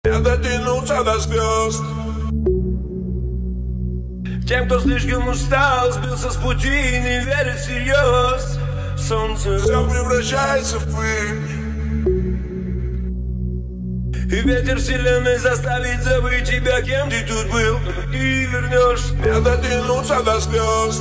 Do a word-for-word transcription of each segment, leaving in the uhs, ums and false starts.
Я дотянулся до звезд. Тем, кто слишком устал, сбился с пути и не верит всерьез. Солнце все превращается в пыль, и ветер вселенной заставит забыть тебя, кем ты тут был. И вернешь. Я дотянулся до звезд.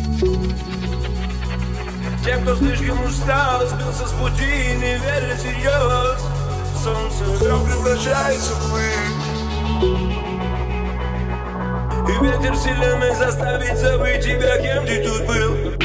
Тем, кто слишком устал, сбился с пути и не верит всерьез. Солнце все превращается в пыль, и ветер вселенной заставит забыть тебя, кем ты тут был.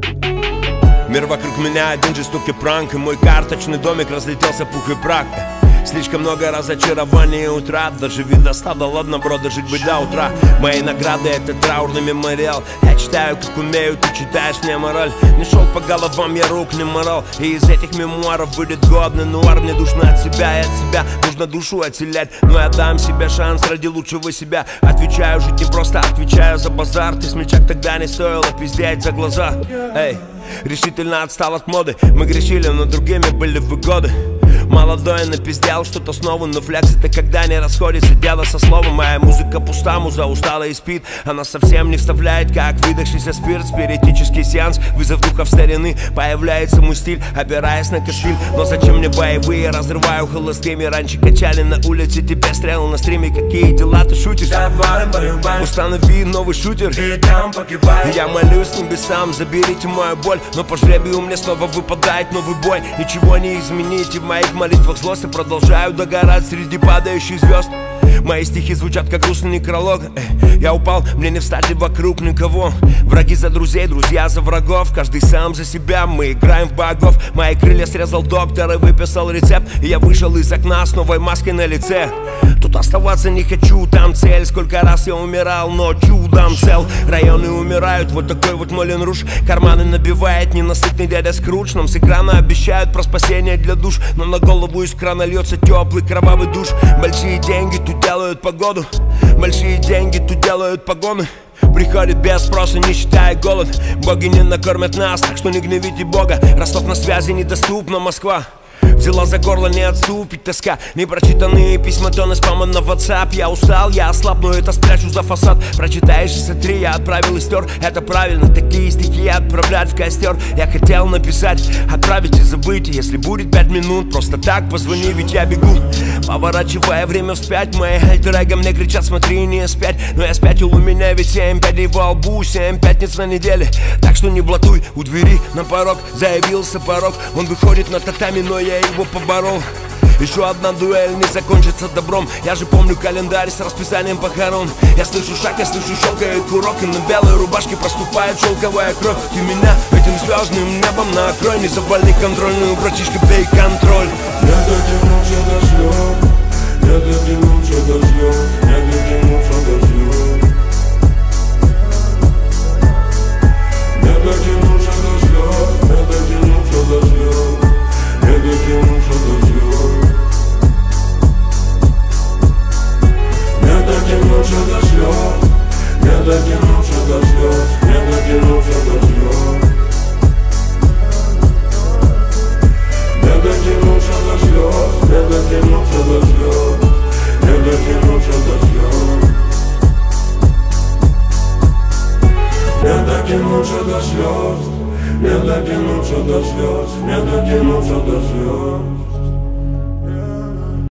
Мир вокруг меня один жестокий пранк, и мой карточный домик разлетелся пух и прах. Слишком много разочарований и утрат. Доживи до ста, да ладно, бро, дожить бы до утра. Мои награды — это траурный мемориал. Я читаю, как умею, ты читаешь мне мораль. Не шел по головам, я рук не морал. И из этих мемуаров будет годный нуар. Мне душно от себя и от себя, нужно душу отселять. Но я дам себе шанс ради лучшего себя. Отвечаю, жить не просто, отвечаю за базар. Ты смельчак, тогда не стоило пиздеть за глаза. Эй, решительно отстал от моды. Мы грешили, но другими были выгоды. Молодой напиздел что-то снова, но флекс это когда не расходится дело со словом. Моя музыка пуста, муза устала и спит. Она совсем не вставляет, как выдохшийся спирт. Спиритический сеанс, вызов духов старины. Появляется мой стиль, опираясь на костыль. Но зачем мне боевые, разрываю холостыми. Раньше качали на улице, тебе стрел на стриме. Какие дела ты шутишь? Установи новый шутер, я молюсь небесам, заберите мою боль. Но по жребию мне снова выпадает новый бой. Ничего не измените в моих молитвах злости, продолжаю догорать среди падающих звезд. Мои стихи звучат как грустный некролог. Эй, я упал, мне не встать и вокруг никого. Враги за друзей, друзья за врагов. Каждый сам за себя, мы играем в богов. Мои крылья срезал доктор и выписал рецепт. И я вышел из окна с новой маской на лице. Тут оставаться не хочу, там цель. Сколько раз я умирал, но чудом цел. Районы умирают, вот такой вот Молин Руж. Карманы набивает ненасытный дядя Скрудж. Нам с экрана обещают про спасение для душ, но на голову из крана льется теплый кровавый душ. Большие деньги тут делают погоду, большие деньги тут делают погоны. Приходит без спроса, не считая голод. Боги не накормят нас, так что не гневите Бога. Ростов на связи, недоступна Москва. Взяла за горло, не отступить тоска. Непрочитанные письма, тоны спама на WhatsApp. Я устал, я ослаб, но это спрячу за фасад. Прочитаешь и сотри, я отправил и стер. Это правильно, такие стихи отправлять в костер. Я хотел написать, отправить и забыть. Если будет пять минут, просто так позвони, ведь я бегу. Поворачивая время вспять, мои альтер-эго мне кричат, смотри, не спять. Но я спятил, у меня ведь семь пядей во лбу, семь пятниц на неделе. Так что не блатуй, у двери на порог заявился порог. Он выходит на татами, но я его поборол. Еще одна дуэль не закончится добром. Я же помню календарь с расписанием похорон. Я слышу шаг, я слышу щелкает курок, и на белой рубашке проступает шелковая кровь. Ты меня этим звездным небом накрой. Не завали контрольную, братишка, бей контроль. Я дотянулся до слез, я дотянулся до слез, я дотянулся до слез. Я дотянулся до слез, я дотянулся до слез, я дотянулся до слез. Я дотянулся до слез, я дотянулся до слез, я дотянулся до слез. Я дотянулся до слез, я дотянулся до слез, я дотянулся до слез. Я дотянулся до слез, я дотянулся до слез, я дотянулся до слез.